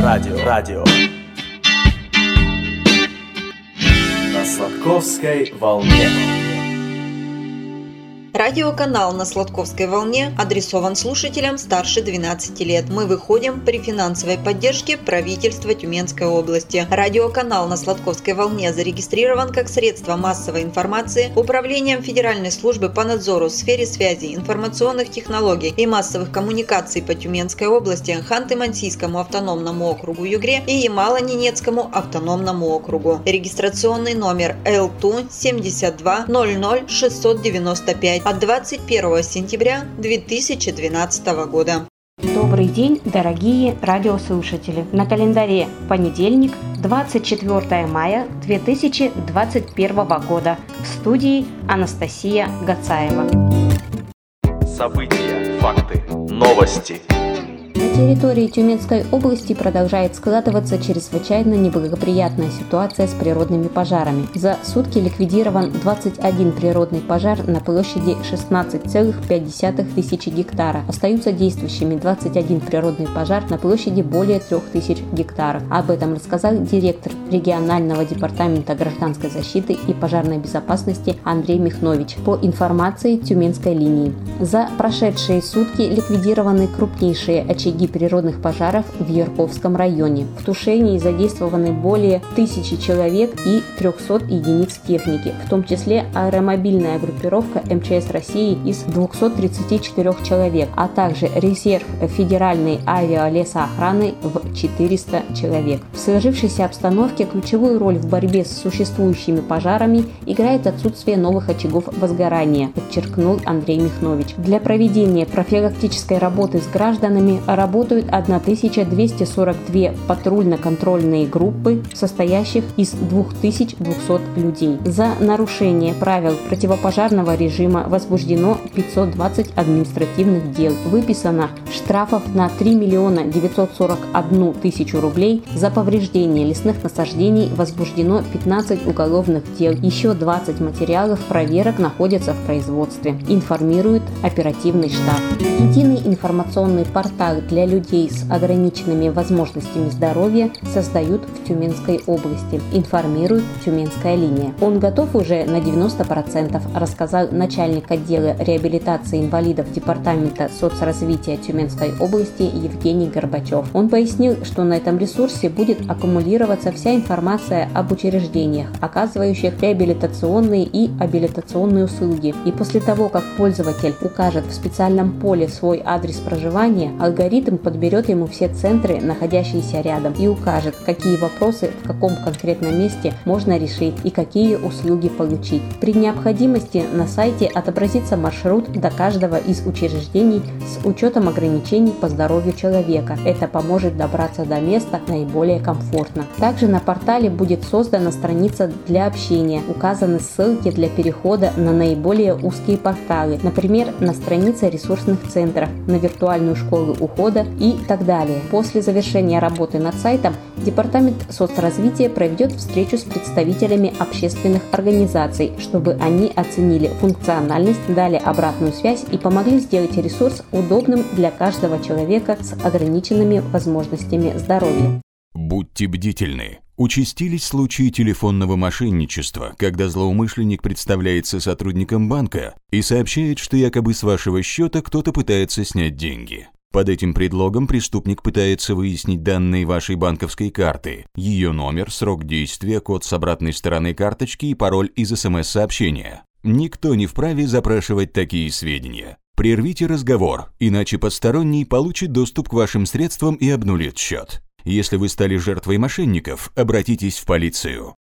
Радио. На Сладковской волне. Радиоканал на Сладковской волне адресован слушателям старше 12 лет. Мы выходим при финансовой поддержке правительства Тюменской области. Радиоканал на Сладковской волне зарегистрирован как средство массовой информации Управлением Федеральной службы по надзору в сфере связи, информационных технологий и массовых коммуникаций по Тюменской области, Ханты-Мансийскому автономному округу Югре и Ямало-Ненецкому автономному округу. Регистрационный номер L2 72 00 695 от 21 сентября 2012 года. Добрый день, дорогие радиослушатели! На календаре понедельник, 24 мая 2021 года. В студии Анастасия Гацаева. События, факты, новости. На территории Тюменской области продолжает складываться чрезвычайно неблагоприятная ситуация с природными пожарами. За сутки ликвидирован 21 природный пожар на площади 16,5 тысячи гектара. Остаются действующими 21 природный пожар на площади более 3000 гектаров. Об этом рассказал директор регионального департамента гражданской защиты и пожарной безопасности Андрей Михнович по информации Тюменской линии. За прошедшие сутки ликвидированы крупнейшие очаги природных пожаров в Ярковском районе. В тушении задействованы более 1000 человек и 300 единиц техники, в том числе аэромобильная группировка МЧС России из 234 человек, а также резерв Федеральной авиалесоохраны в 400 человек. В сложившейся обстановке ключевую роль в борьбе с существующими пожарами играет отсутствие новых очагов возгорания, подчеркнул Андрей Михнович. Для проведения профилактической работы с гражданами работают 1242 патрульно-контрольные группы, состоящих из 2200 людей. За нарушение правил противопожарного режима возбуждено 520 административных дел. Выписано штрафов на 3 миллиона 941 тысячу рублей. За повреждение лесных насаждений возбуждено 15 уголовных дел. Еще 20 материалов проверок находятся в производстве, информирует оперативный штаб. Единый информационный портал для людей с ограниченными возможностями здоровья создают в Тюменской области, информирует Тюменская линия. Он готов уже на 90%, рассказал начальник отдела реабилитации инвалидов Департамента соцразвития Тюменской области Евгений Горбачев. Он пояснил, что на этом ресурсе будет аккумулироваться вся информация об учреждениях, оказывающих реабилитационные и абилитационные услуги. И после того, как пользователь укажет в специальном поле свой адрес проживания, алгоритм подберет ему все центры, находящиеся рядом, и укажет, какие вопросы в каком конкретном месте можно решить и какие услуги получить. При необходимости на сайте отобразится маршрут до каждого из учреждений с учетом ограничений по здоровью человека. Это поможет добраться до места наиболее комфортно. Также на портале будет создана страница для общения, указаны ссылки для перехода на наиболее узкие порталы, например, на страницы ресурсных центров, на виртуальную школу ухода и так далее. После завершения работы над сайтом Департамент соцразвития проведет встречу с представителями общественных организаций, чтобы они оценили функциональность, дали обратную связь и помогли сделать ресурс удобным для каждого человека с ограниченными возможностями здоровья. Будьте бдительны. Участились случаи телефонного мошенничества, когда злоумышленник представляется сотрудником банка и сообщает, что якобы с вашего счета кто-то пытается снять деньги. Под этим предлогом преступник пытается выяснить данные вашей банковской карты, ее номер, срок действия, код с обратной стороны карточки и пароль из СМС-сообщения. Никто не вправе запрашивать такие сведения. Прервите разговор, иначе посторонний получит доступ к вашим средствам и обнулит счет. Если вы стали жертвой мошенников, обратитесь в полицию.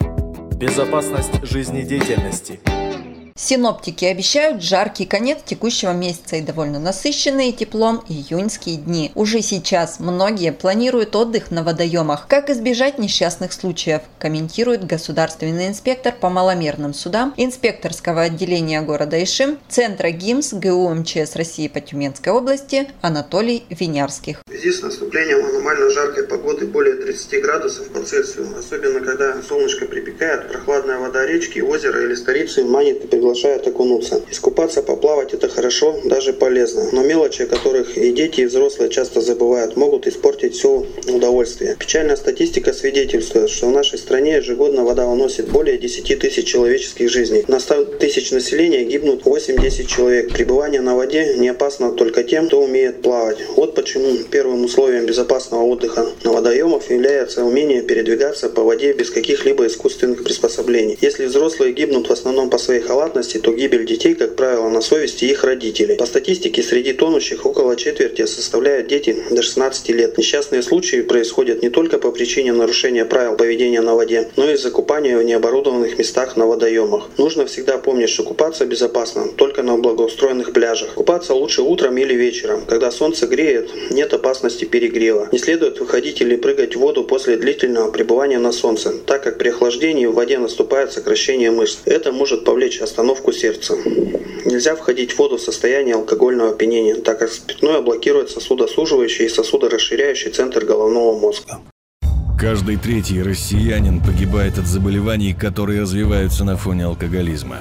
Безопасность жизнедеятельности. Синоптики обещают жаркий конец текущего месяца и довольно насыщенные теплом июньские дни. Уже сейчас многие планируют отдых на водоемах. Как избежать несчастных случаев, комментирует государственный инспектор по маломерным судам инспекторского отделения города Ишим, Центра ГИМС ГУ МЧС России по Тюменской области Анатолий Винярских. связи с наступлением аномально жаркой погоды более 30 градусов по Цельсию. Особенно когда солнышко припекает, прохладная вода речки, озера или старицы манит и приглашает окунуться. Искупаться, поплавать — это хорошо, даже полезно. Но мелочи, о которых и дети, и взрослые часто забывают, могут испортить все удовольствие. Печальная статистика свидетельствует, что в нашей стране ежегодно вода уносит более 10 тысяч человеческих жизней. На 100 тысяч населения гибнут 8-10 человек. Пребывание на воде не опасно только тем, кто умеет плавать. Вот почему первым условием безопасного отдыха на водоемах является умение передвигаться по воде без каких-либо искусственных приспособлений. Если взрослые гибнут в основном по своей халатности, то гибель детей, как правило, на совести их родителей. По статистике, среди тонущих около четверти составляют дети до 16 лет. Несчастные случаи происходят не только по причине нарушения правил поведения на воде, но и из-за купания в необорудованных местах на водоемах. Нужно всегда помнить, что купаться безопасно только на благоустроенных пляжах. Купаться лучше утром или вечером, когда солнце греет, нет опасности перегрева. Не следует выходить или прыгать в воду после длительного пребывания на солнце, так как при охлаждении в воде наступает сокращение мышц. Это может повлечь остановку сердца. Нельзя входить в воду в состоянии алкогольного опьянения, так как спиртное блокирует сосудосуживающий и сосудорасширяющий центр головного мозга. Каждый третий россиянин погибает от заболеваний, которые развиваются на фоне алкоголизма.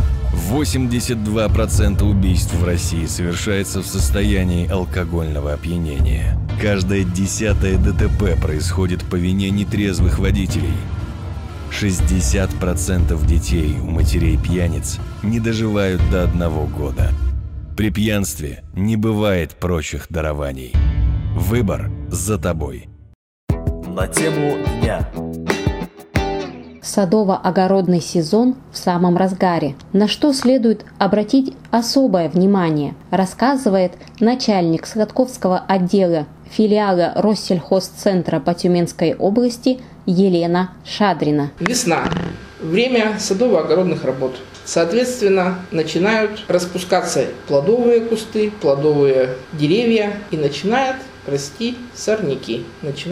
82% убийств в России совершается в состоянии алкогольного опьянения. Каждое 10-е ДТП происходит по вине нетрезвых водителей. 60% детей у матерей-пьяниц не доживают до 1 года. При пьянстве не бывает прочих дарований. Выбор за тобой. На тему дня. Садово-огородный сезон в самом разгаре. На что следует обратить особое внимание, рассказывает начальник Сладковского отдела филиала Россельхозцентра по Тюменской области Елена Шадрина. Весна. Время садово-огородных работ. Соответственно, начинают распускаться плодовые кусты, плодовые деревья и начинают расти сорняки.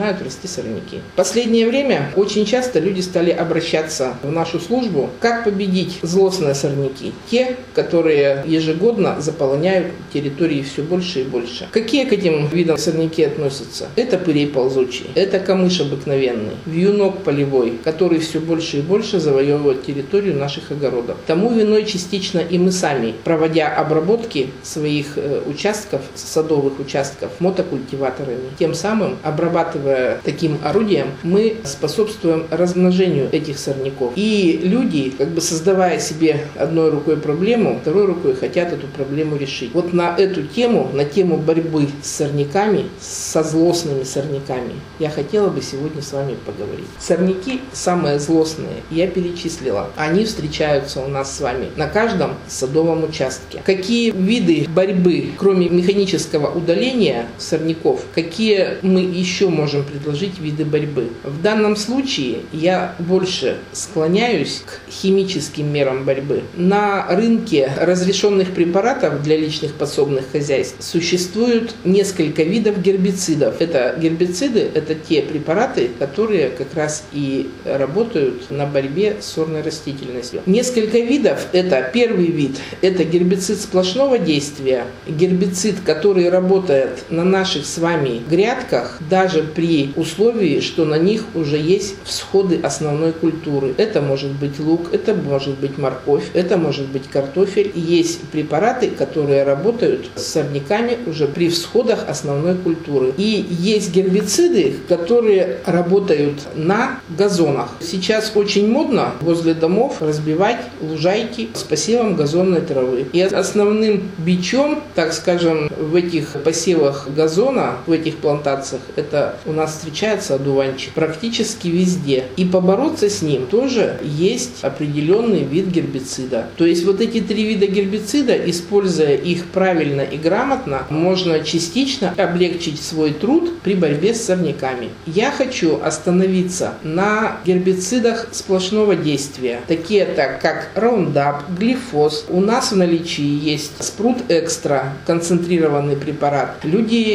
В последнее время очень часто люди стали обращаться в нашу службу, как победить злостные сорняки. Те, которые ежегодно заполоняют территории все больше и больше. Какие к этим видам сорняки относятся? Это пырей ползучий, это камыш обыкновенный, вьюнок полевой, который все больше и больше завоевывает территорию наших огородов. Тому виной частично и мы сами, проводя обработки своих участков, садовых участков, мотокультиваторами. Тем самым, обрабатывая таким орудием, мы способствуем размножению этих сорняков. И люди, создавая себе одной рукой проблему, второй рукой хотят эту проблему решить. Вот на эту тему, на тему борьбы с сорняками, со злостными сорняками, я хотела бы сегодня с вами поговорить. Сорняки самые злостные я перечислила. Они встречаются у нас с вами на каждом садовом участке. Какие виды борьбы, кроме механического удаления сорняков, какие мы еще можем предложить виды борьбы? В данном случае я больше склоняюсь к химическим мерам борьбы. На рынке разрешенных препаратов для личных подсобных хозяйств существует несколько видов гербицидов. Это гербициды, это те препараты, которые как раз и работают на борьбе с сорной растительностью. Несколько видов. Это первый вид, это гербицид сплошного действия, гербицид, который работает на наших с вами грядках, даже при условии, что на них уже есть всходы основной культуры. Это может быть лук, это может быть морковь, это может быть картофель. Есть препараты, которые работают с сорняками уже при всходах основной культуры. И есть гербициды, которые работают на газонах. Сейчас очень модно возле домов разбивать лужайки с посевом газонной травы. И основным бичом, так скажем, в этих посевах газона, в этих плантациях, это у нас встречается одуванчик практически везде. И побороться с ним тоже есть определенный вид гербицида. То есть вот эти 3 вида гербицида, используя их правильно и грамотно, можно частично облегчить свой труд при борьбе с сорняками. Я хочу остановиться на гербицидах сплошного действия, такие как Roundup, глифоз. У нас в наличии есть Спрут Экстра, концентрированный препарат. Люди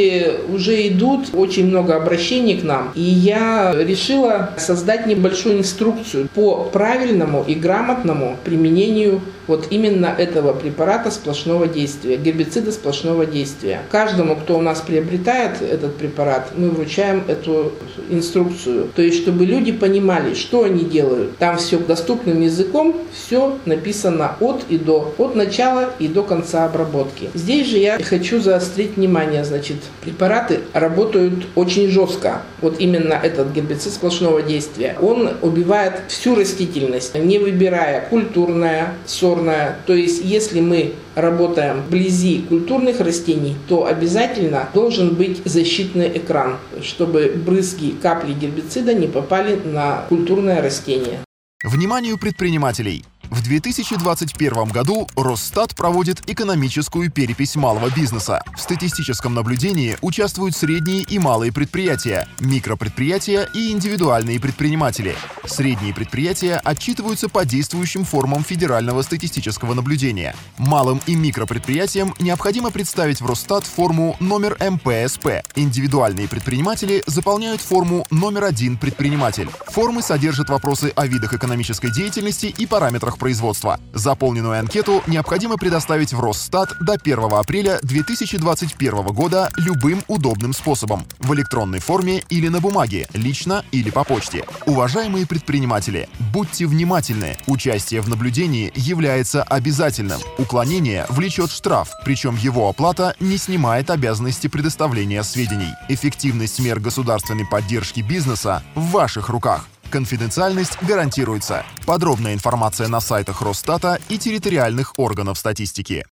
уже идут очень много обращений к нам, и я решила создать небольшую инструкцию по правильному и грамотному применению вот именно этого препарата сплошного действия, гербицида сплошного действия. Каждому, кто у нас приобретает этот препарат, мы вручаем эту инструкцию. То есть, чтобы люди понимали, что они делают. Там все доступным языком, все написано от и до, от начала и до конца обработки. Здесь же я хочу заострить внимание, значит, препараты работают очень жестко. Вот именно этот гербицид сплошного действия. Он убивает всю растительность, не выбирая культурная, сорная. То есть, если мы работаем вблизи культурных растений, то обязательно должен быть защитный экран, чтобы брызги, капли гербицида не попали на культурное растение. Вниманию предпринимателей! В 2021 году Росстат проводит экономическую перепись малого бизнеса. В статистическом наблюдении участвуют средние и малые предприятия, микропредприятия и индивидуальные предприниматели. Средние предприятия отчитываются по действующим формам федерального статистического наблюдения. Малым и микропредприятиям необходимо представить в Росстат форму номер МПСП. Индивидуальные предприниматели заполняют форму номер 1 предприниматель. Формы содержат вопросы о видах экономической деятельности и параметрах производства. Заполненную анкету необходимо предоставить в Росстат до 1 апреля 2021 года любым удобным способом – в электронной форме или на бумаге, лично или по почте. Уважаемые предприниматели, будьте внимательны. Участие в наблюдении является обязательным. Уклонение влечет штраф, причем его оплата не снимает обязанности предоставления сведений. Эффективность мер государственной поддержки бизнеса в ваших руках. Конфиденциальность гарантируется. Подробная информация на сайтах Росстата и территориальных органов статистики.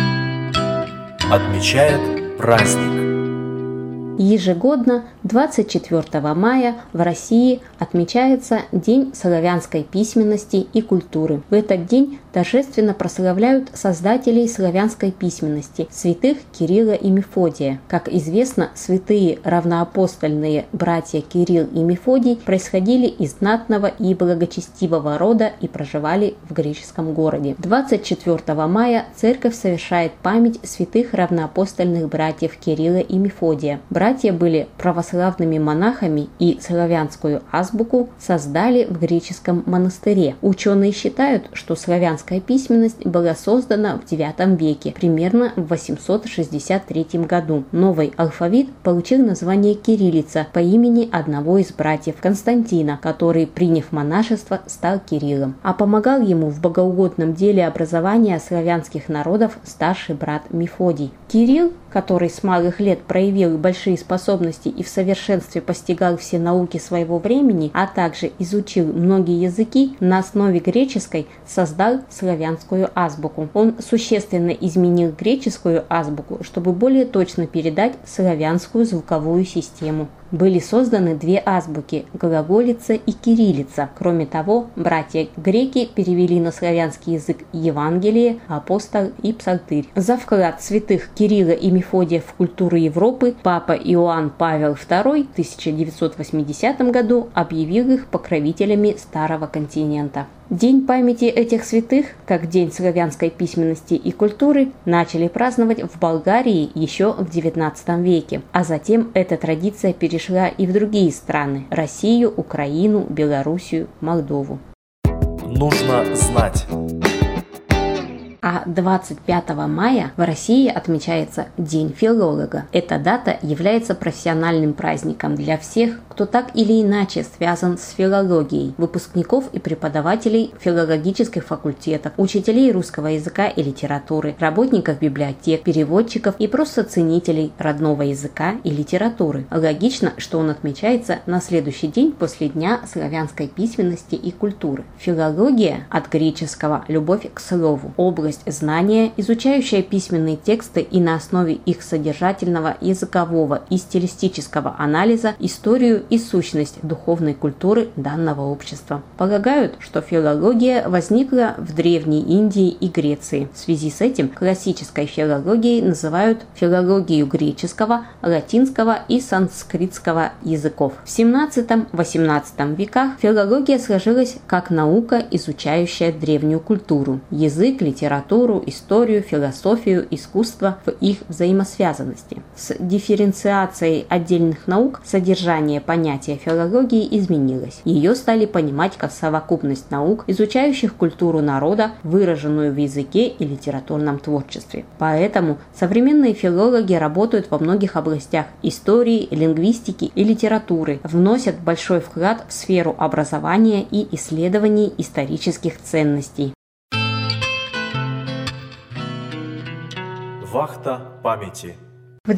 Отмечает праздник. Ежегодно 24 мая в России отмечается День славянской письменности и культуры. В этот день торжественно прославляют создателей славянской письменности, святых Кирилла и Мефодия. Как известно, святые равноапостольные братья Кирилл и Мефодий происходили из знатного и благочестивого рода и проживали в греческом городе. 24 мая церковь совершает память святых равноапостольных братьев Кирилла и Мефодия. Братья были православными монахами и славянскую азбуку создали в греческом монастыре. Ученые считают, что славянская письменность была создана в IX веке, примерно в 863 году. Новый алфавит получил название кириллица по имени одного из братьев Константина, который, приняв монашество, стал Кириллом. А помогал ему в богоугодном деле образования славянских народов старший брат Мефодий. Кирилл, который с малых лет проявил большие способности и в совершенстве постигал все науки своего времени, а также изучил многие языки, на основе греческой создал славянскую азбуку. Он существенно изменил греческую азбуку, чтобы более точно передать славянскую звуковую систему. Были созданы две азбуки – глаголица и кириллица. Кроме того, братья-греки перевели на славянский язык Евангелие, апостол и псалтырь. За вклад святых Кирилла и Мефодия в культуру Европы папа Иоанн Павел II в 1980 году объявил их покровителями Старого континента. День памяти этих святых, как День славянской письменности и культуры, начали праздновать в Болгарии еще в XIX веке, а затем эта традиция перешла и в другие страны – Россию, Украину, Белоруссию, Молдову. Нужно знать. А 25 мая в России отмечается День филолога. Эта дата является профессиональным праздником для всех, кто так или иначе связан с филологией, выпускников и преподавателей филологических факультетов, учителей русского языка и литературы, работников библиотек, переводчиков и просто ценителей родного языка и литературы. Логично, что он отмечается на следующий день после Дня славянской письменности и культуры. Филология от греческого «любовь к слову», область знания, изучающая письменные тексты и на основе их содержательного, языкового и стилистического анализа историю и сущность духовной культуры данного общества. Полагают, что филология возникла в Древней Индии и Греции. В связи с этим классической филологией называют филологию греческого, латинского и санскритского языков. В XVII-XVIII веках филология сложилась как наука, изучающая древнюю культуру, язык, литературу, литературу, историю, философию, искусство в их взаимосвязанности. С дифференциацией отдельных наук содержание понятия филологии изменилось. Ее стали понимать как совокупность наук, изучающих культуру народа, выраженную в языке и литературном творчестве. Поэтому современные филологи работают во многих областях истории, лингвистики и литературы, вносят большой вклад в сферу образования и исследований исторических ценностей. Вахта памяти. В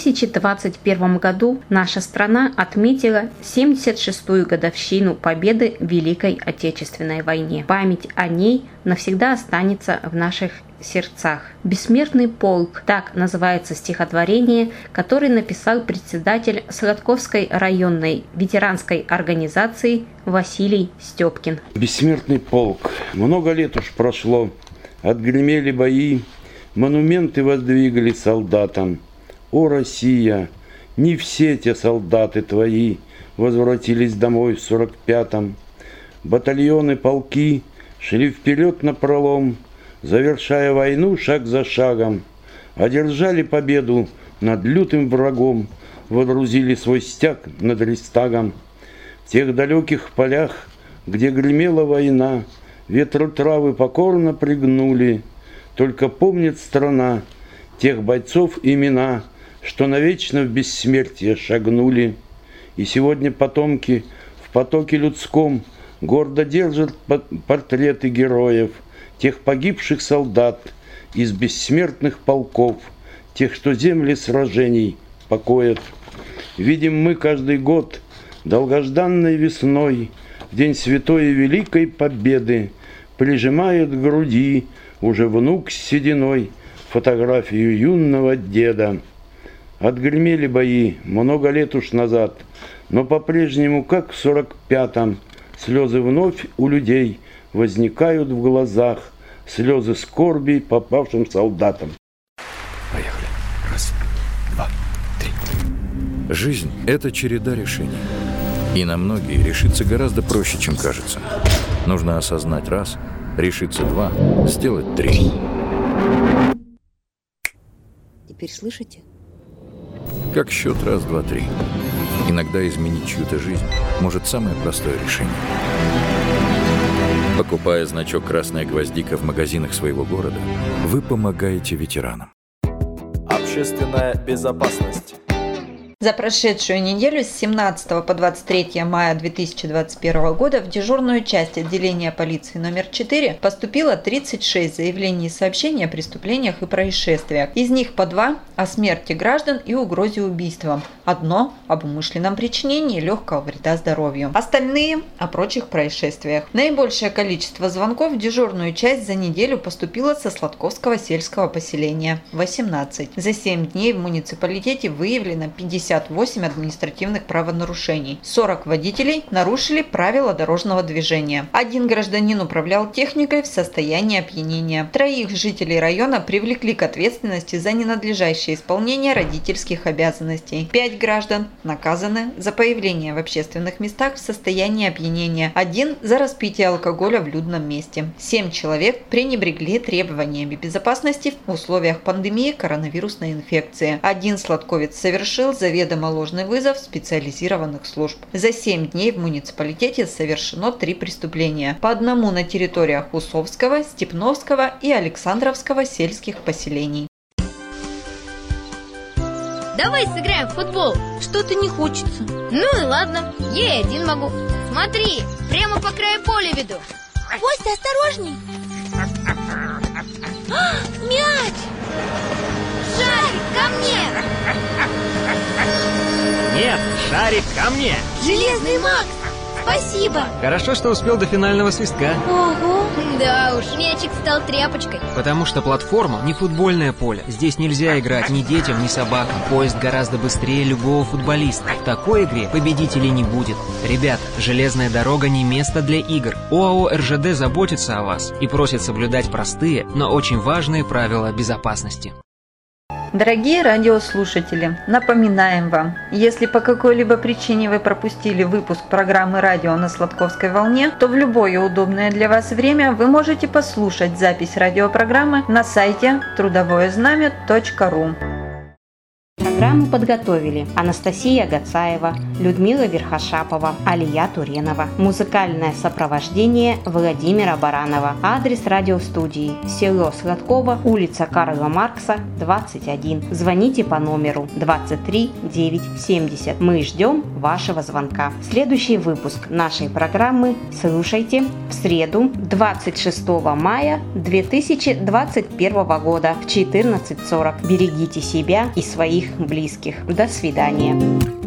2021 году наша страна отметила 76-ю годовщину победы в Великой Отечественной войне. Память о ней навсегда останется в наших сердцах. «Бессмертный полк» – так называется стихотворение, которое написал председатель Сладковской районной ветеранской организации Василий Степкин. Бессмертный полк. Много лет уж прошло, отгремели бои, монументы воздвигли солдатам. О, Россия, не все те солдаты твои возвратились домой в 45-м. Батальоны, полки шли вперед напролом, завершая войну шаг за шагом. Одержали победу над лютым врагом, водрузили свой стяг над Рейхстагом. В тех далеких полях, где гремела война, ветру травы покорно пригнули. Только помнит страна тех бойцов имена, что навечно в бессмертие шагнули. И сегодня потомки в потоке людском гордо держат портреты героев, тех погибших солдат из бессмертных полков, тех, что земли сражений покоят. Видим мы каждый год долгожданной весной, в день святой и великой победы, прижимает к груди уже внук с сединой фотографию юного деда. Отгремели бои много лет уж назад, но по-прежнему, как в 45-м, слезы вновь у людей возникают в глазах, слезы скорби попавшим солдатам. Поехали. Раз, два, три. Жизнь – это череда решений. И на многие решиться гораздо проще, чем кажется. Нужно осознать раз, решиться два, сделать три. Теперь слышите? Как счет раз, два, три. Иногда изменить чью-то жизнь может самое простое решение. Покупая значок «Красная гвоздика» в магазинах своего города, вы помогаете ветеранам. Общественная безопасность. За прошедшую неделю с 17 по 23 мая 2021 года в дежурную часть отделения полиции номер 4 поступило 36 заявлений и сообщений о преступлениях и происшествиях. Из них по 2 о смерти граждан и угрозе убийством, 1 об умышленном причинении легкого вреда здоровью, остальные о прочих происшествиях. Наибольшее количество звонков в дежурную часть за неделю поступило со Сладковского сельского поселения – 18. За 7 дней в муниципалитете выявлено 58 административных правонарушений. 40 водителей нарушили правила дорожного движения. 1 гражданин управлял техникой в состоянии опьянения. 3 жителей района привлекли к ответственности за ненадлежащее исполнение родительских обязанностей. 5 граждан наказаны за появление в общественных местах в состоянии опьянения. 1 за распитие алкоголя в людном месте. 7 человек пренебрегли требованиями безопасности в условиях пандемии коронавирусной инфекции. 1 сладковец совершил заведомо ложный вызов специализированных служб. За 7 дней в муниципалитете совершено 3 преступления. По 1 на территориях Усовского, Степновского и Александровского сельских поселений. Давай сыграем в футбол. Что-то не хочется. Ну и ладно, я и один могу. Смотри, прямо по краю поля веду. Костя, осторожней. Мяч! Шарик, ко мне! Нет, шарик ко мне! Железный Макс! Спасибо! Хорошо, что успел до финального свистка. Ого! Да уж, мячик стал тряпочкой. Потому что платформа не футбольное поле. Здесь нельзя играть ни детям, ни собакам. Поезд гораздо быстрее любого футболиста. В такой игре победителей не будет. Ребята, железная дорога не место для игр. ОАО РЖД заботится о вас и просит соблюдать простые, но очень важные правила безопасности. Дорогие радиослушатели, напоминаем вам, если по какой-либо причине вы пропустили выпуск программы «Радио на Сладковской волне», то в любое удобное для вас время вы можете послушать запись радиопрограммы на сайте трудовоезнамя.ру. Программу подготовили Анастасия Гацаева, Людмила Верхошапова, Алия Туренова. Музыкальное сопровождение Владимира Баранова. Адрес радиостудии: село Сладково, улица Карла Маркса, 21. Звоните по номеру 23 970. Мы ждем вашего звонка. Следующий выпуск нашей программы слушайте в среду 26 мая 2021 года в 14:40. Берегите себя и своих близких. До свидания.